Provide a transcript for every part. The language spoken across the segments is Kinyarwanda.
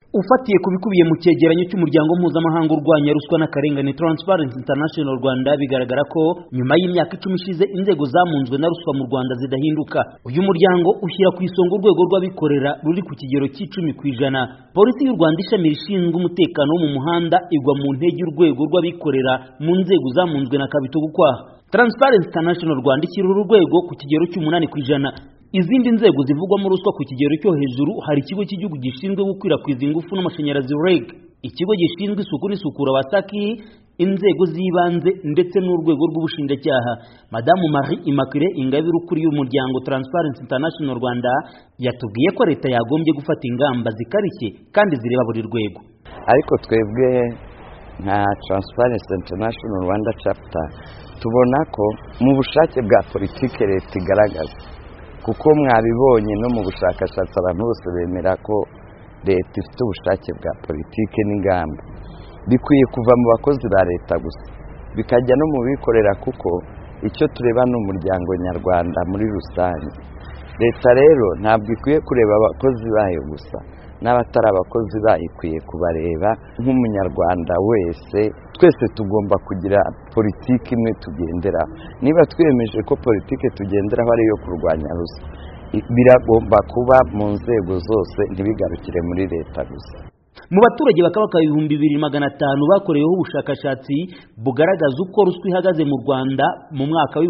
Ufatiye kubikubiye mu cyegeranyo cy'umuryango mpuzamahanga urwanya ruswa n'akarengane Transparency International Rwanda, bigaragara ko nyuma y'imyaka 10 ishize inzego zamunzwe na ruswa mu Rwanda zidahinduka. Uyu muryango ushyira ku isonga urwego rw'abikorera ruri ku kigero cy'10%. Polisi y'u Rwanda ishami rishinzwe umutekano wo mu muhanda igwa mu ntege urwego rw'abikorera mu nzego zamunzwe na kabito gukwaha. Transparency International Rwanda ishyira urwego ku kigero cy'8%. Izindi nzego zivugwamo ruswa ku kigero cyo hejuru hari ikigo cy'igihugu gishinzwe gukwirakwiza ingufu n'amashanyarazi REG, ikigo gishinzwe isuku n'isukura wasaki, inzego z'ibanze ndetse n'urwego rw'ubushinjacyaha. Madamu Marie Immaculée Ingabire ukuriye umuryango Transparency International Rwanda yatubwiye ko leta yagombye gufata ingamba zikarishye kandi zireba buri rwego. Ariko twebwe nka Transparency International Rwanda chapter tubona ko mu bushake bwa politike leta igaragaza, kuko mwabibonye no mu bushakashatsi abantu bose bemera ko leta ifite ubushake bwa politike n'ingamba bikwiye kuva mu bakozi ba leta gusa bikajya no mu bikorera, kuko icyo tureba n'umuryango nyarwanda muri rusange. Leta rero ntabwo ikwiye kureba abakozi bayo gusa, n'abatari abakozi bayo ikwiye kubareba nk'umunyarwanda wese. Twese tugomba kugira politiki imwe tugendera. Niba twiyemeje ko politiki tugendera ari iyo kurwanya ruswa, biragomba kuba mu nzego zose, ntibigarukire muri leta gusa. Mu baturage bakaba 2500 bakoreyeho ubushakashatsi bugaragaza uko ruswa ihagaze mu Rwanda mu mwaka wa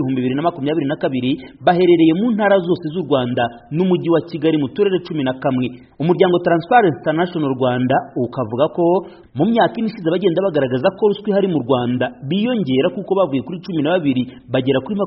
2022 baherereye mu ntara zose z'u Rwanda n'umujyi wa Kigali mu turere 11. Umuryango Transparency International Rwanda ukavuga ko mu myaka ishize bagenda bagaragaza ko ruswa ihari mu Rwanda biyongera, kuko bavuye kuri 12 bagera kuri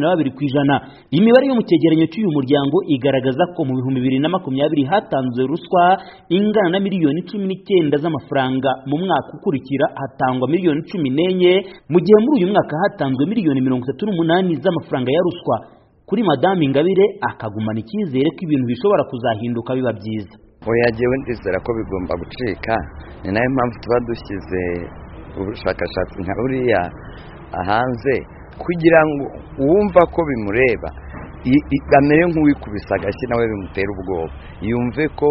22%. Imibare yo mu cyegeranyo cy'uyu muryango igaragaza ko mu 2020 hatanzwe ruswa ingana na miliyoni 19 z'amafaranga, mu mwaka ukurikira hatangwa miliyoni 14, mu gihe muri uyu mwaka hatanzwe miliyoni 38 z'amafaranga ya ruswa. Kuri Madame Ingabire akagumana icyizere ko ibintu bishobora kuzahinduka biba byiza. Oya, jewe ndizera ko bigomba gucika, ni nayo mpamvu tuba dushyize ubushakashatsi nka buriya hanze, kugira ngo uwumva ko bimureba amere nk'uwikubisa agashyi nawe bimutera ubwoba, yumve ko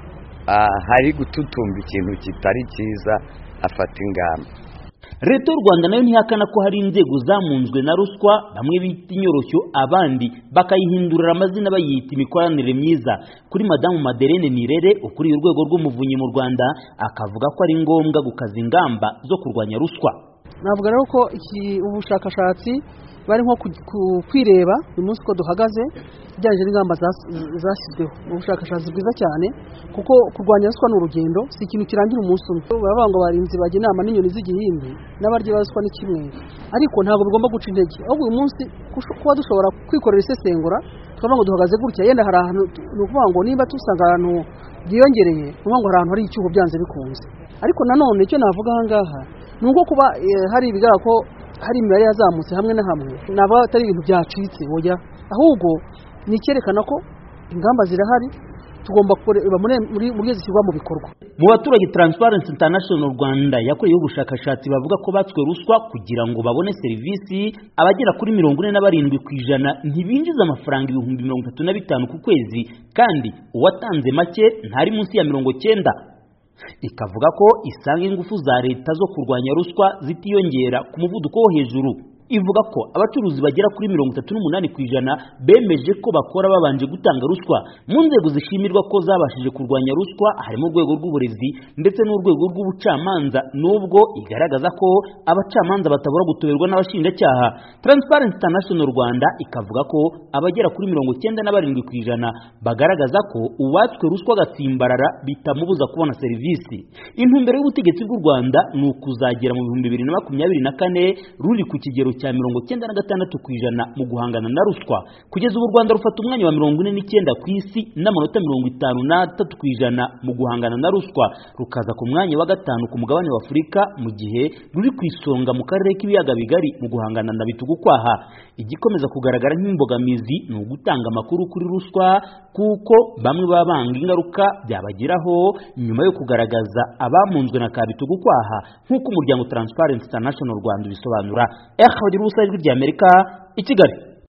hari gututumba ikintu kitari cyiza, afata ingamba. Leta y'u Rwanda nayo ntihakana ko hari inzego zamunzwe na ruswa, bamwe bita inyoroshyo abandi bakayihindurira amazina bayita imikoranire myiza. Kuri Madamu Madeleine Nirere ukuriye urwego rw'umuvunyi mu Rwanda akavuga ko ari ngombwa gukaza ingamba zo kurwanya ruswa. Navuga rero ko ubushakashatsi bari nko kwireba uyu munsi ko duhagaze bijyanye n'ingamba zashyizweho. Ubushakashatsi bwiza cyane, kuko kurwanya ruswa n'urugendo, si ikintu kirangira umunsi umwe. Baravuga ngo barinzi bajya inama n'inyoni z'igihimbi, n'abarya baruswa ni kimwe, ariko ntabwo bigomba guca intege. Ahubwo uyu munsi kuba dushobora kwikorera isesengura tukavuga ngo duhagaze gutya, yenda hari ahantu ni ukuvuga ngo niba tusanga ahantu byiyongereye, ni ukuvuga ngo hari ahantu hari icyuho byanze bikunze. Ariko nanone icyo navuga aha ngaha ni uko kuba hari ibigaragara ko hari imibare yazamutse hamwe na hamwe, naba atari ibintu byacitse, oya, ahubwo ni icyerekana ko ingamba zirahari, tugomba kureba muri zishyirwa mu bikorwa. Mu baturage Transparency International Rwanda yakoreyeho ubushakashatsi bavuga ko batswe ruswa kugira ngo babone serivisi, abagera kuri 47% ntibinjiza amafaranga 35,000 ku kwezi, kandi uwatanze make ntari munsi ya 90. Ikavuga ko isanga ingufu za leta zo kurwanya ruswa zitiyongera ku muvuduko wo hejuru. Ivuga ko abacuruzi bagera kuri 38% bemeje ko bakora babanje gutanga ruswa. Mu nzego zishimirwa ko zabashije kurwanya ruswa harimo urwego rw'uburezi ndetse n'urwego rw'ubucamanza, nubwo igaragaza ko abacamanza batabura gutoberwa n'abashinjacyaha. Transparency International Rwanda ikavuga ko abagera kuri 97% bagaragaza ko uwatswe ruswa gatsimbarara bitamubuza kubona serivisi. Intumbero y'ubutegetsi bw'u Rwanda ni ukuzagera mu 2024 ruri ku kigero cya 96% mu guhangana na ruswa. Kugeza ubu Rwanda rufata umwanya wa 49 ku isi n'amanota 53% mu guhangana na ruswa, rukaza ku mwanya wa 5 ku mugabane wa Afurika, mu gihe ruri ku isonga mu karere k'ibiyaga bigari mu guhangana na bitugukwaha. Igikomeza kugaragara nk'imbogamizi ni ugutanga amakuru kuri ruswa, kuko bamwe babanga ingaruka byabagiraho nyuma yo kugaragaza abamunzwe na kabitugukwaha, nk'uko umuryango Transparency International Rwanda bisobanura. Ijwi ry'Amerika i Kigali.